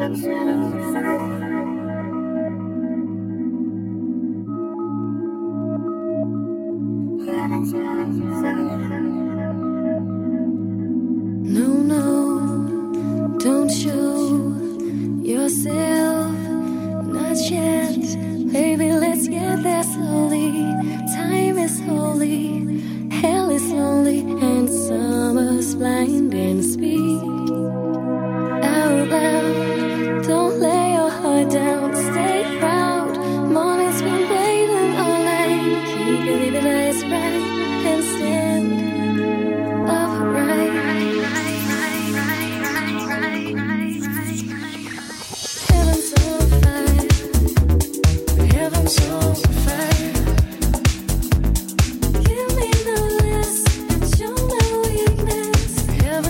Heaven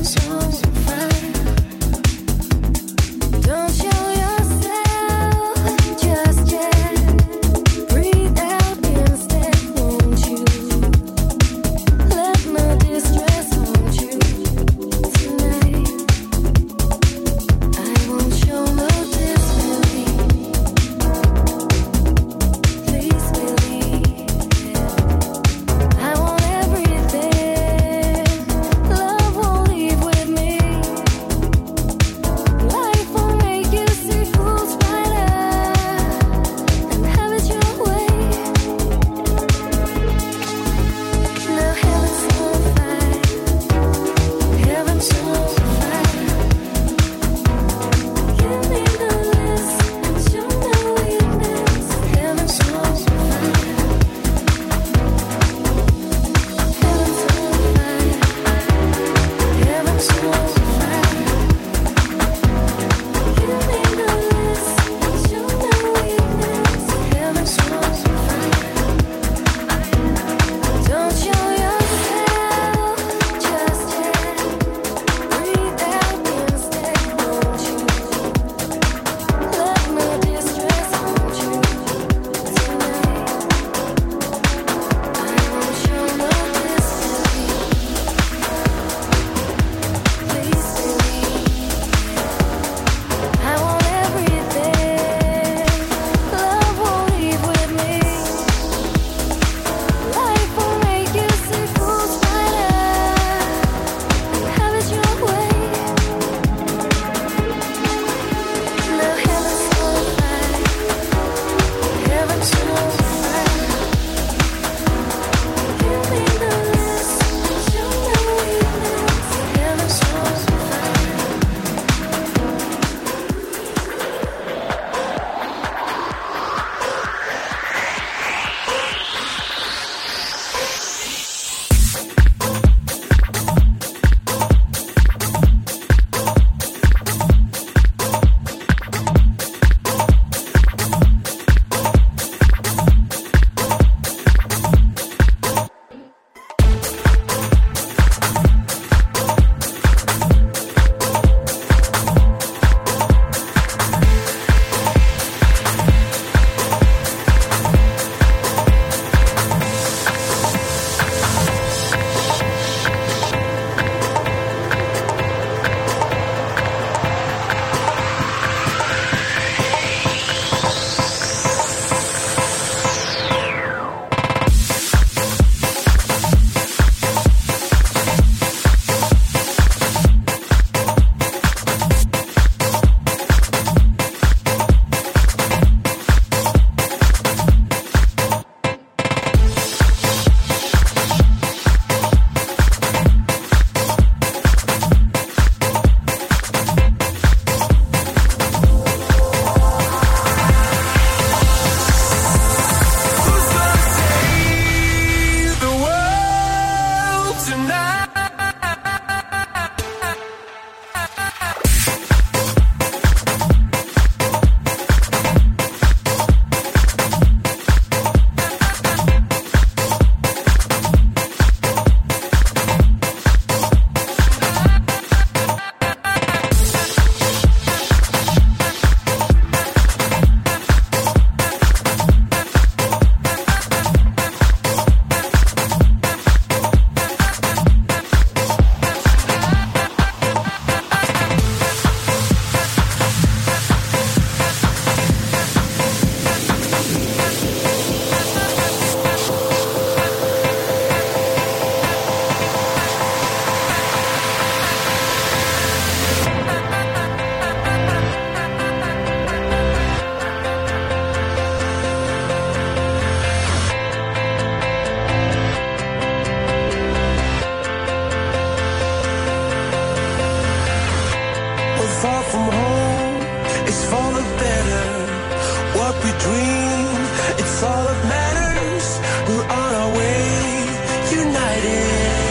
far from home, it's for the better. What we dream, it's all that matters. We're on our way, united.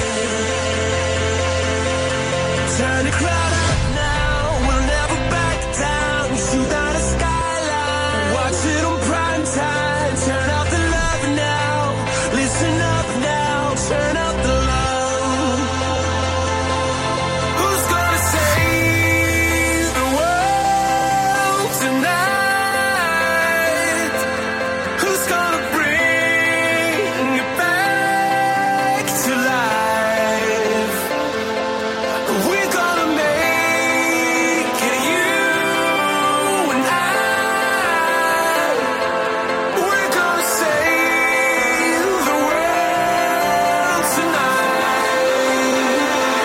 Turn the crowd up now, we'll never back down. Shoot down the skyline, watch it on prime time. Turn out the love now, listen up now, turn up the love. Who's gonna save the world tonight? Who's gonna bring it back to life? We're gonna make it, you and I. We're gonna save the world tonight.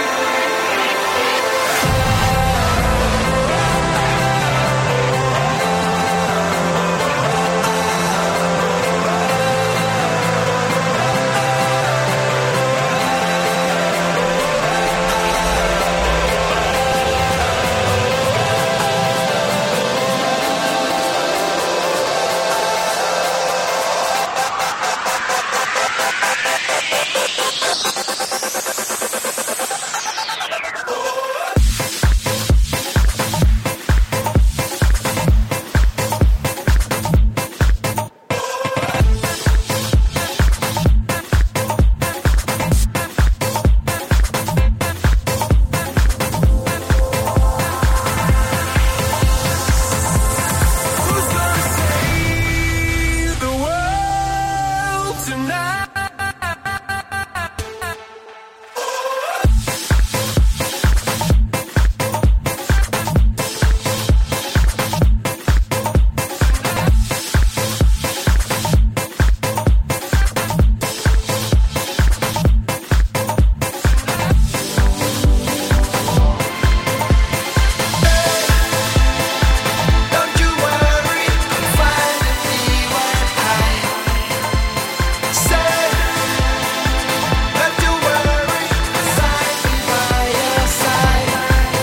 Who's gonna save the world tonight? Don't you worry, I'm finally what I say. Don't you worry, beside me by your side.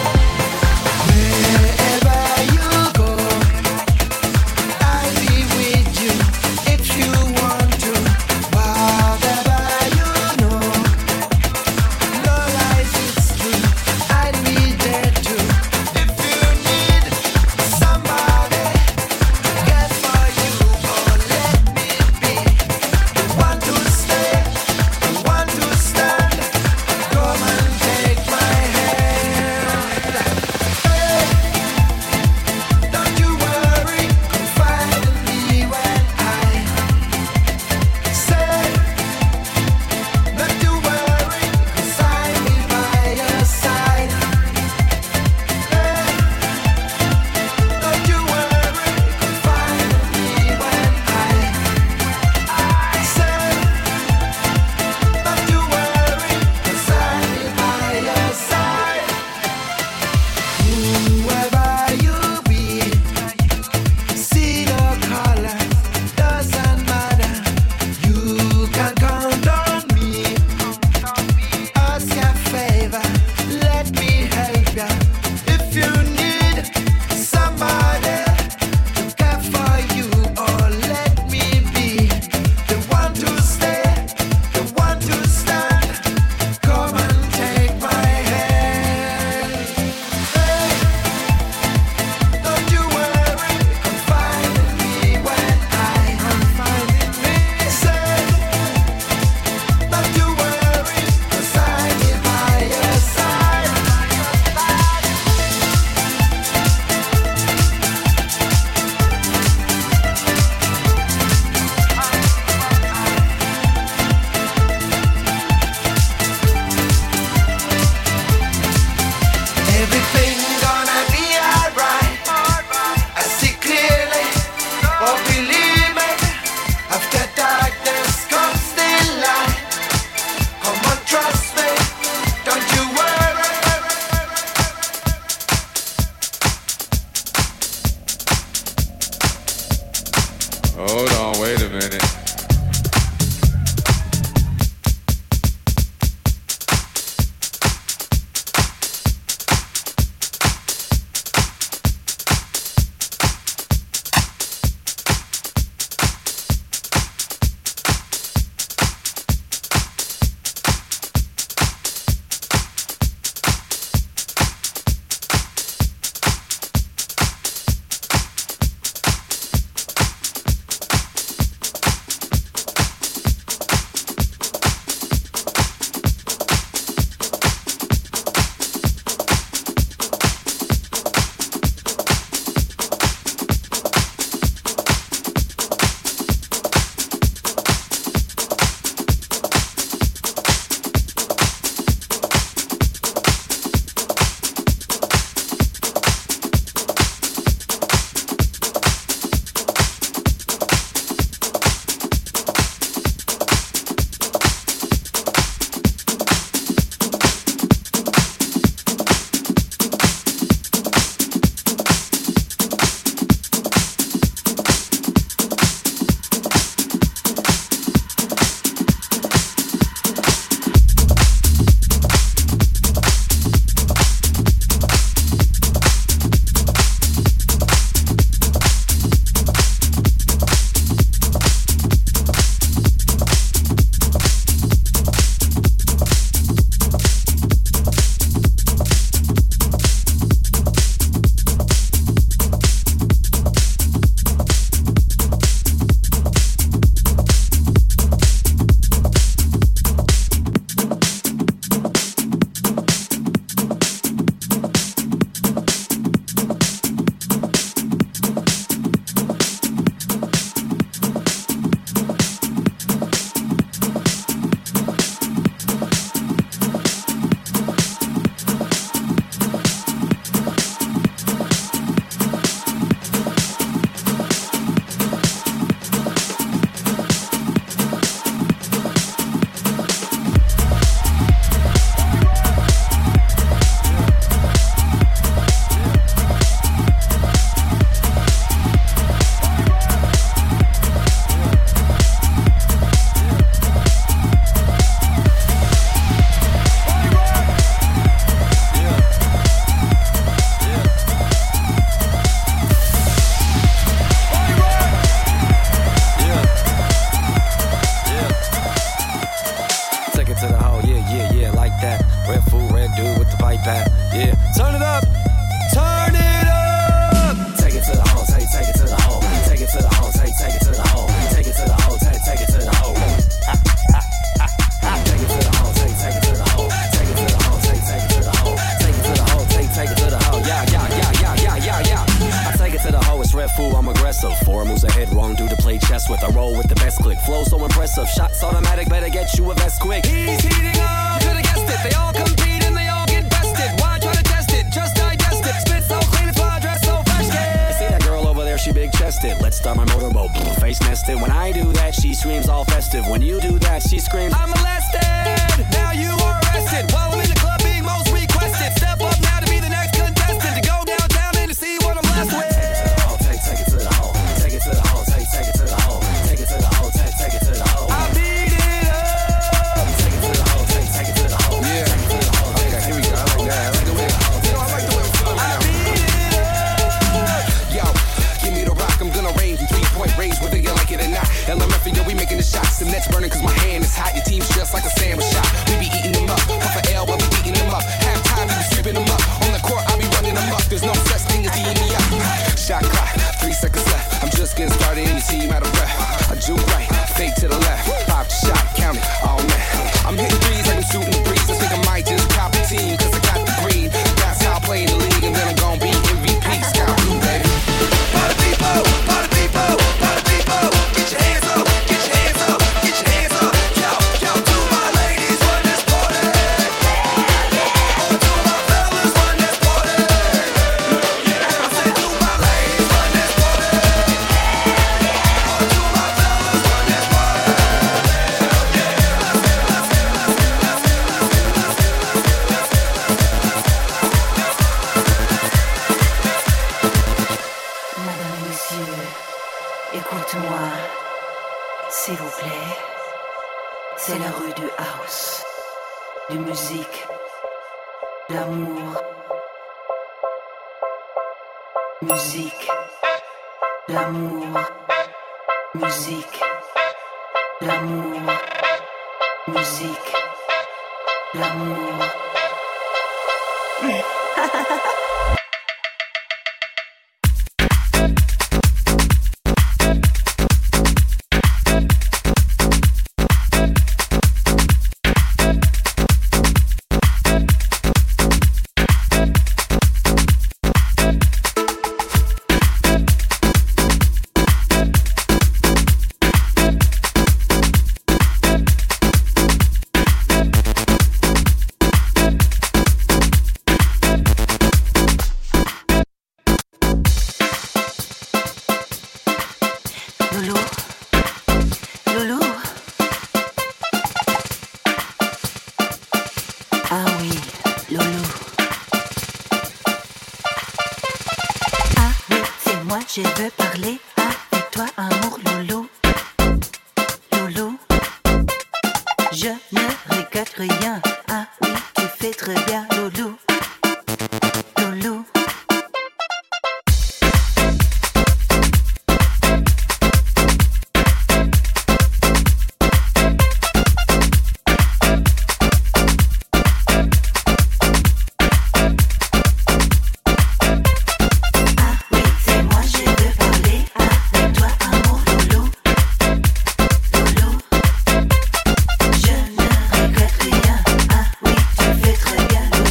Wherever you go, I'll be with you if you want to. Whatever you know, no lies, it's true. I'd be there too. If you need somebody to care for you, oh let me be the one to stay, the one to stand. Come and take my hand. Hey, don't you worry, confide in me when I say. Don't you worry, 'cause I'll be by your side. Hey, don't you worry, confide in me when I say. Don't you worry, 'cause I'll be by your side. Whoever you be, see the color, doesn't matter. You can count on me. Ask your favor, let me help ya. If you need somebody to care for you, oh let me be the one to stay, the one to stand. Come and take my hand. Hey, don't you worry, confide in me when I say. Don't you worry, 'cause I'll be by your side. Everything gonna be alright. I see clearly, oh believe me. After darkness comes the light. Come on, trust me. Don't you worry. Hold on, wait a minute. impressive. Shots automatic, better get you a vest quick. He's heating up, could've guessed it. They all compete and they all get bested. Why try to test it? Just digest it. Spit so clean, it's fly, dress so fresh. I see that girl over there, she big chested. Let's start my motorboat, face nested. When I do that, she screams all festive. When you do that, she screams, I'm molested. Now you are arrested. While I'm in the club being most requested. Step up now to be the next contestant. To go downtown and to see what I'm left with. Take it to the hole, take it to the hole, take it to the hole, take it to the hole, take it to the hole. I beat it up. Take it to the hole, take it to the hole. Yeah. Okay, here we go. I like that. I like the way. You know, I like the way we feel right now. I beat it up. Yo, give me the rock. I'm gonna range in 3-point range, whether you like it or not. LMF, yo, we making the shots. The net's burning 'cause my hand is hot. Your team's just like a sandwich shop. We be eating them up. Puff a L, but we beating them up. Halftime, we be sweeping them up. On the court, I be running them up. There's no such thing as eating me up. Shot clock, 3 seconds left. I'm just getting started and you see you out of breath. I juke right, fake to the left. Pop the shot, count it, all night. I'm hitting threes like I'm shooting the breeze. I think I might just cop a team 'cause I got the green. That's how I play in the league and then I'm gonna be MVP. Scout blue, baby. Party people, party people, party people. Get your hands up, get your hands up, get your hands up. Yo, to my ladies, run this party. To my fellas, run this party. I said to my ladies, run this party. To my fellas, run this party. Madame et messieurs, écoute-moi, s'il vous plaît. C'est la rue du house, de musique, d'amour. Musique, d'amour, musique, d'amour, musique, d'amour. Loulou, Loulou. Ah oui, Loulou. Ah oui, c'est moi, je veux parler avec toi, amour, Loulou. Loulou, je ne regrette rien. Ah oui, tu fais très bien, Loulou. Loulou. Je ne regrette rien. Ah oui, tu fais très bien, Loulou.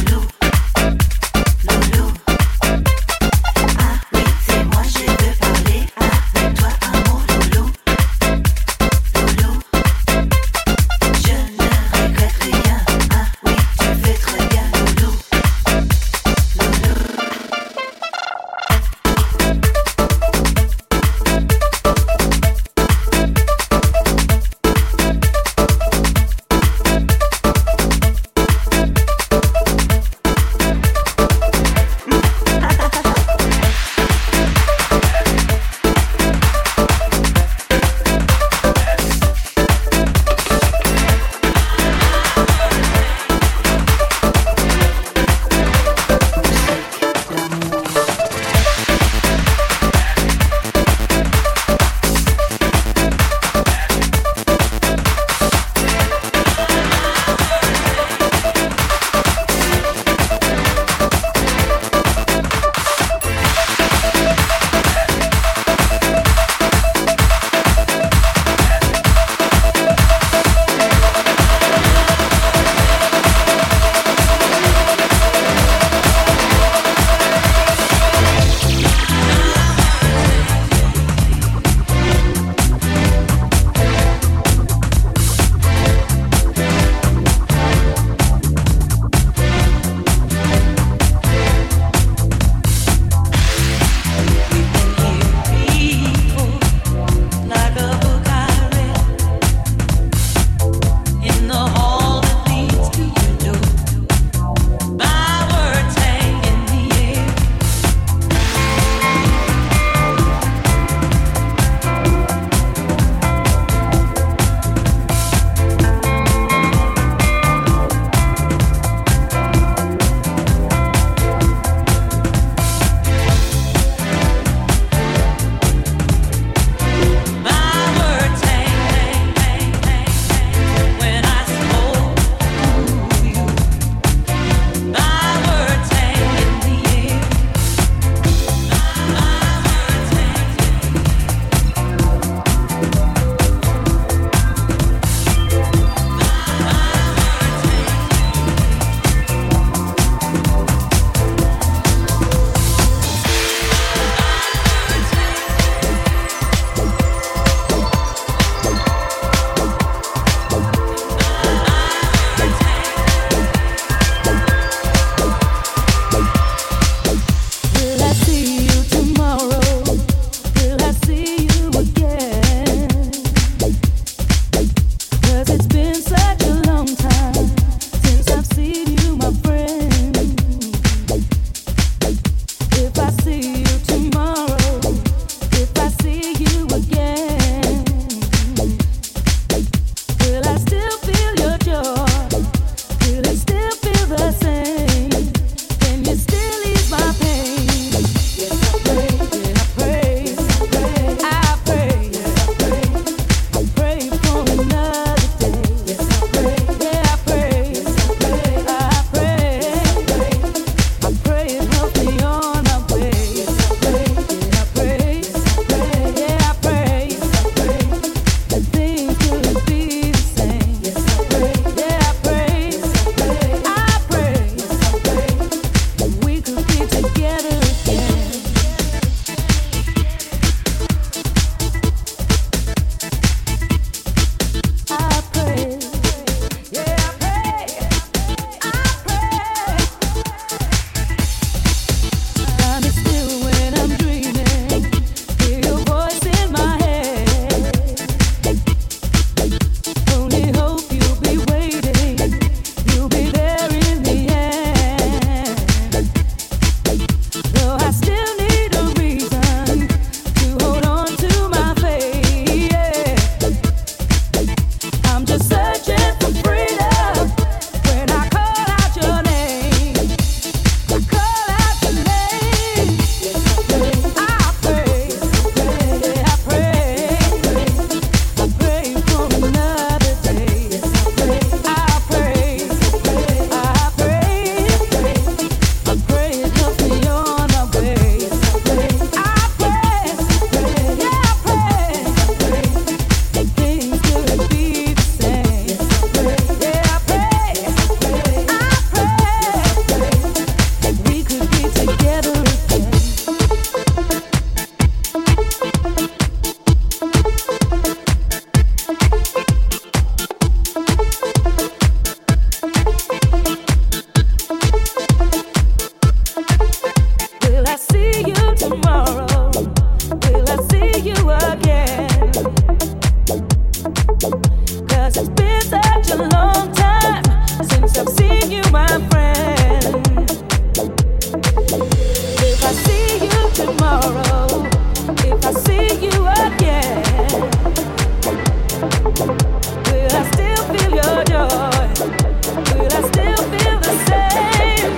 tomorrow if I see you again? Will I still feel your joy? Will I still feel the same?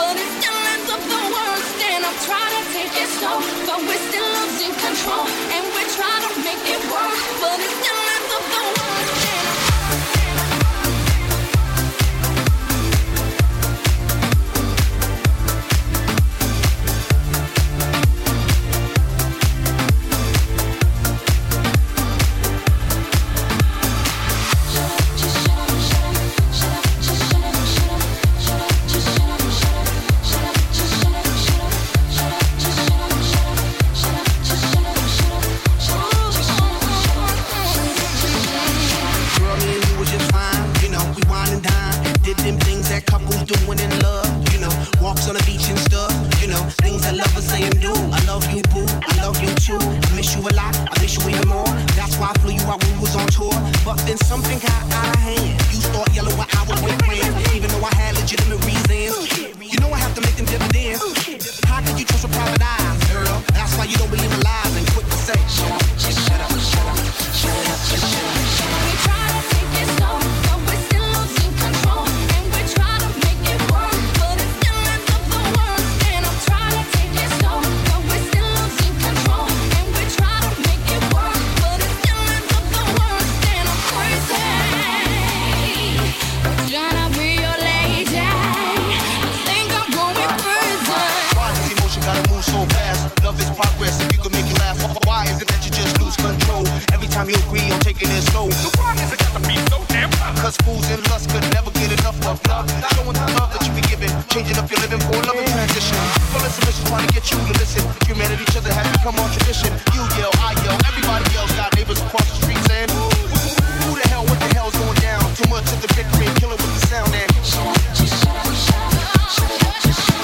but it still ends up the worst. And I'm trying to take it slow, but we're still losing control. And we try to make it work, but it still ends up the worst. Doing in love, you know, walks on the beach and stuff, you know, things that lovers say and do. I love you, boo, I love you too. I miss you a lot, I miss you even more. That's why I flew you out when we was on tour. But then something got out of hand. You start yelling when I was with friends, even though I had legitimate reasons. You know I have to make them dividends. How could you trust with private eyes, girl? That's why you don't believe in lies and quick to say, shut up, just shut up, shut up, shut up, just shut up. We try to take it slow, but we're still losing control. And we try to make it work, but it still ends up the worst. And I'm trying to take it slow, but we're still losing control. And we try to make it work, but it still ends up the worst. And I'm crazy, trying to be your lady. I think I'm going crazy. Why does emotion gotta move so fast? Love is progress, if you can make it last. Why is it that you just lose control? Every time you agree on taking it slow. So why is it gotta be so damn rough? Cause fools and lust could never get enough of love. Showing the love that you be giving, changing up your living for a loving transition. Full of submission, trying to get you to listen. Humanity, each other has become our tradition. You yell, I yell, everybody yells. Got neighbors across the street saying, who the hell, what the hell's going down? Too much of the victory and kill it with the sound and shut up, just shut up, shut up, shut up, just shut up.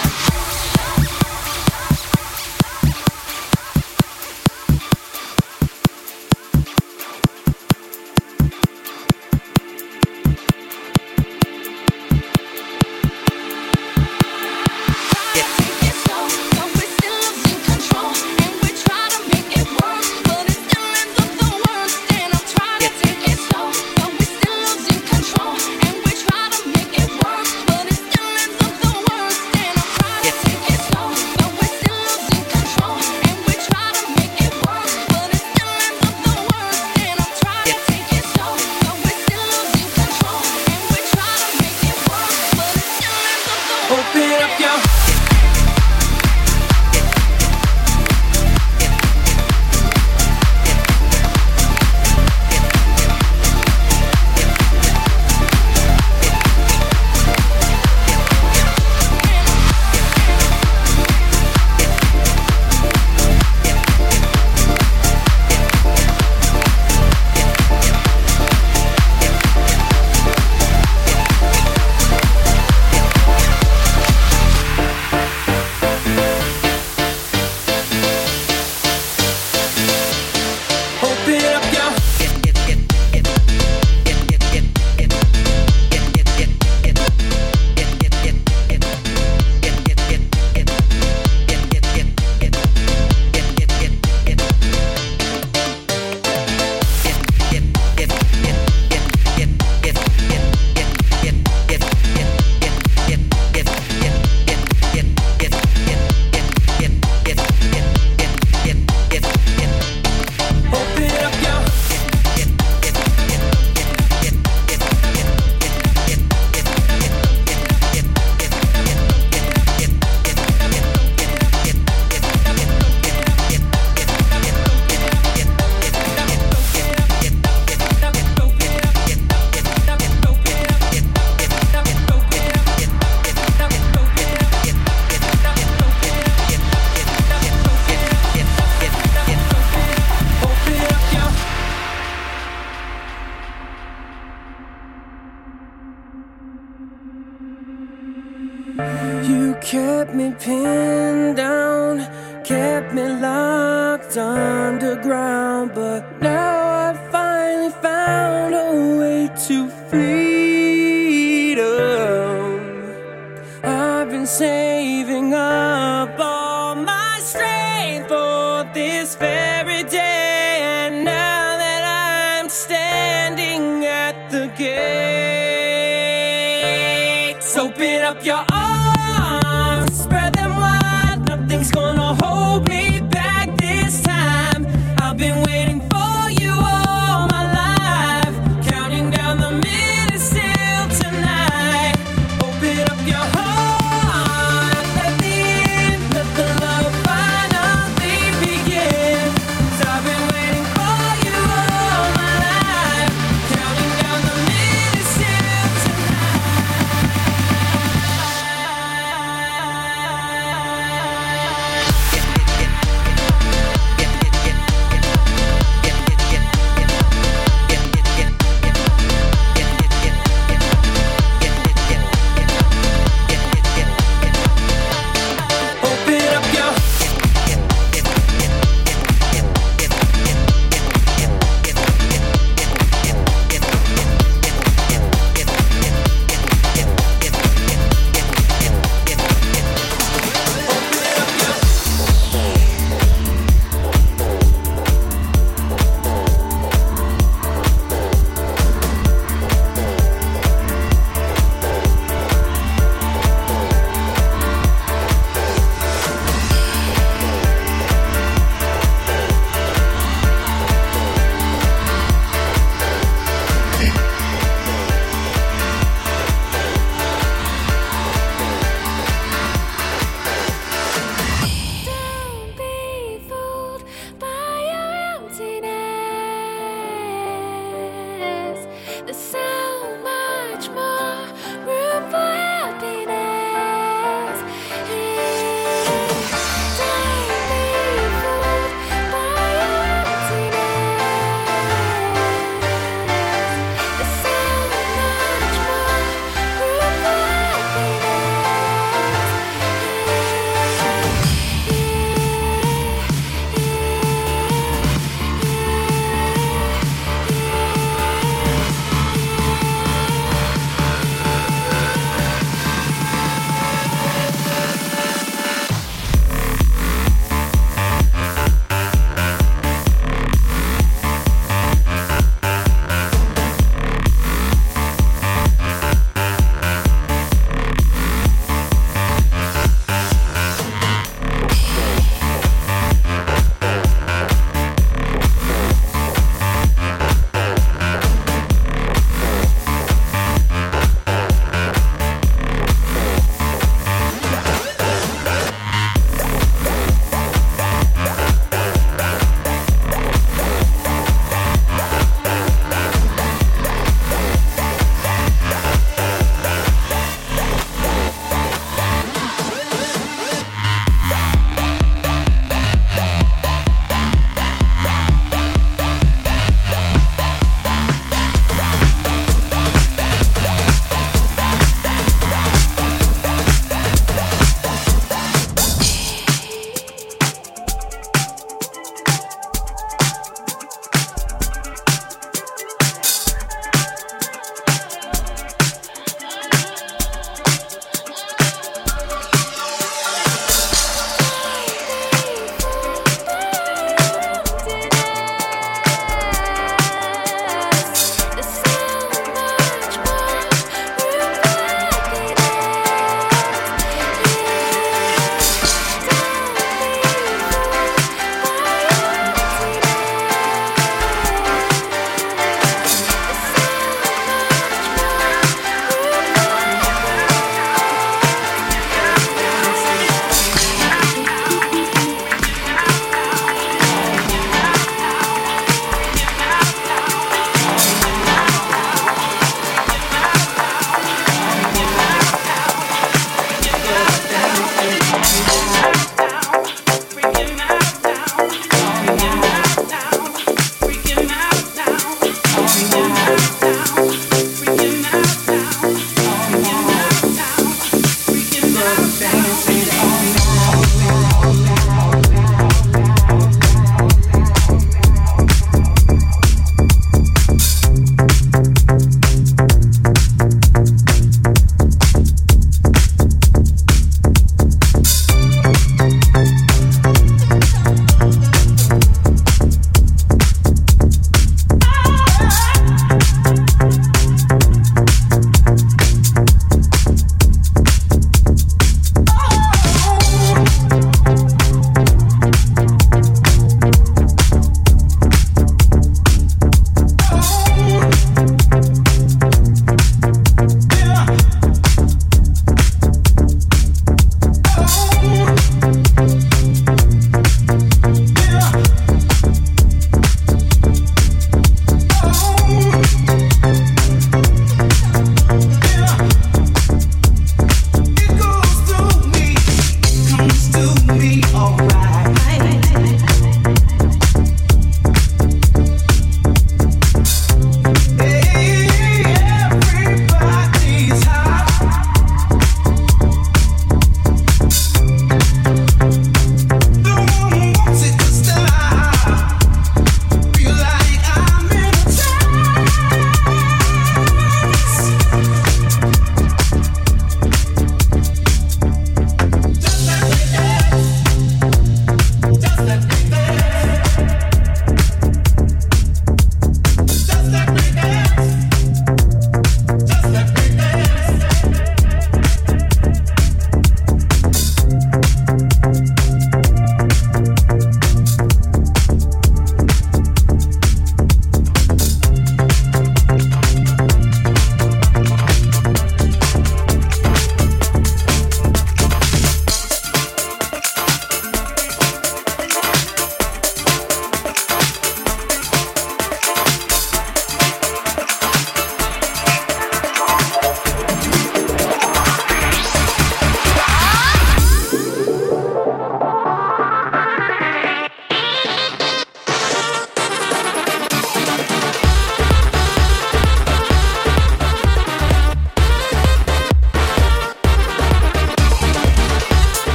You kept me pinned down, kept me locked underground, but now I finally found a way to freedom. I've been saving up all my strength for this very day, and now that I'm standing at the gates, open up your arms.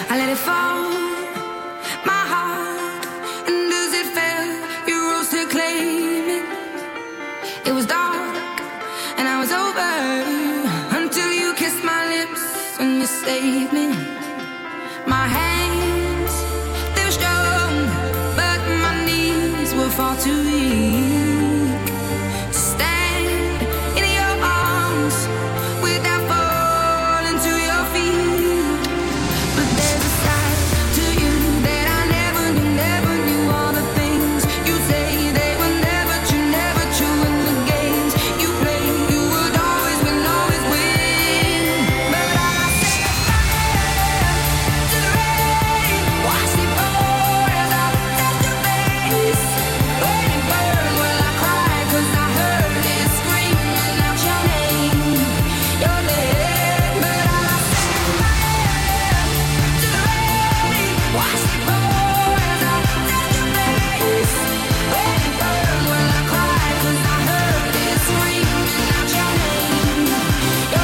I let it fall, my heart, and as it fell, you rose to claim it. It was dark, and I was over, until you kissed my lips and you saved me. My hands, they were strong, but my knees were far too weak to stand in your arms without falling to your feet. But there's a side to you that I never knew. All the things you say, they were never true. In the games you play, you would always win. But I set fire to the rain, watch it pour as I touched your face. When it burned, well I cried 'cause I heard it screaming out your name, your name. But I set fire to the rain, watch it pour as I touched your face. When it burned, well I cried 'cause I heard it screaming out your name, your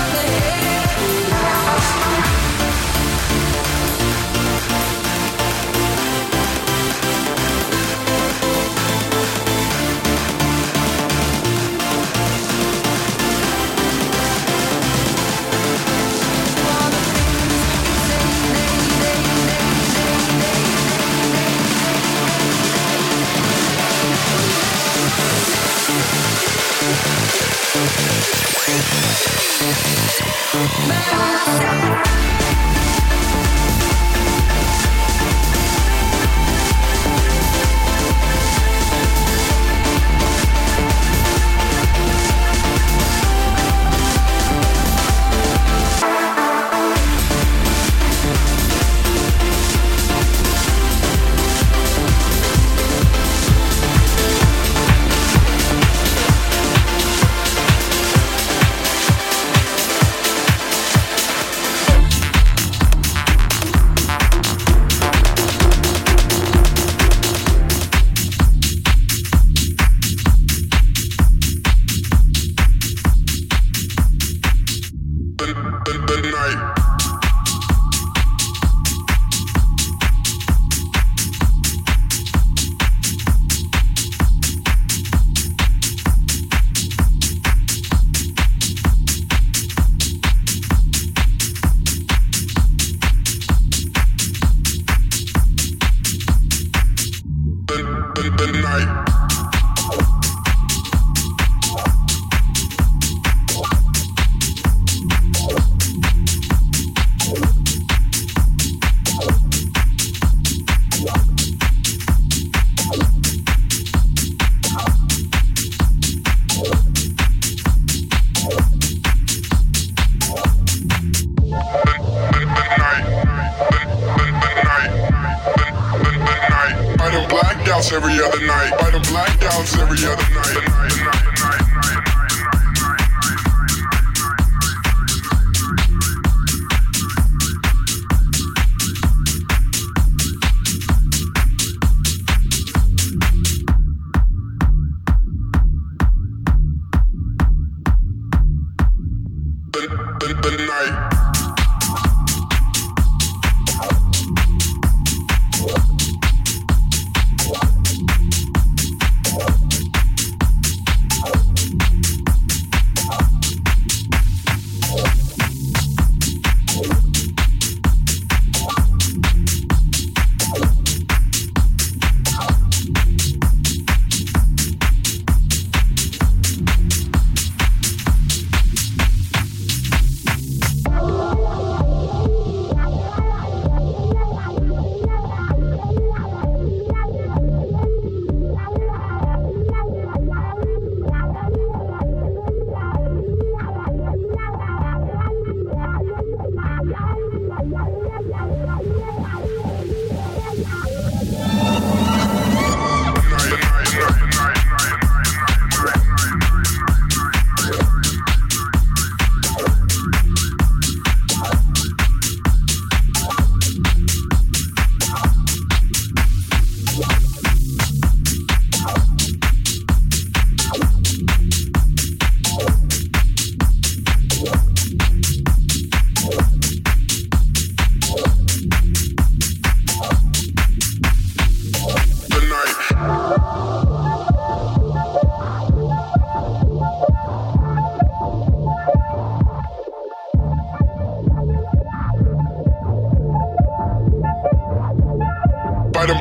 Every other night, by the blackouts every other night.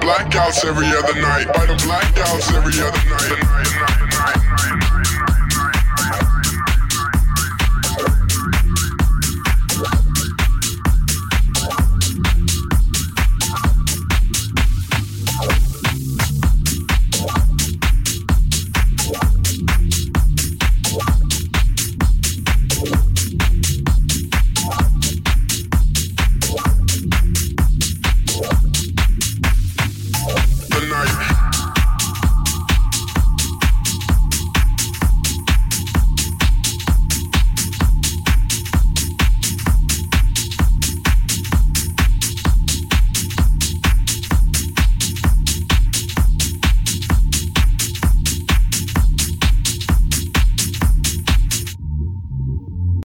blackouts every other night. By the blackouts every other night.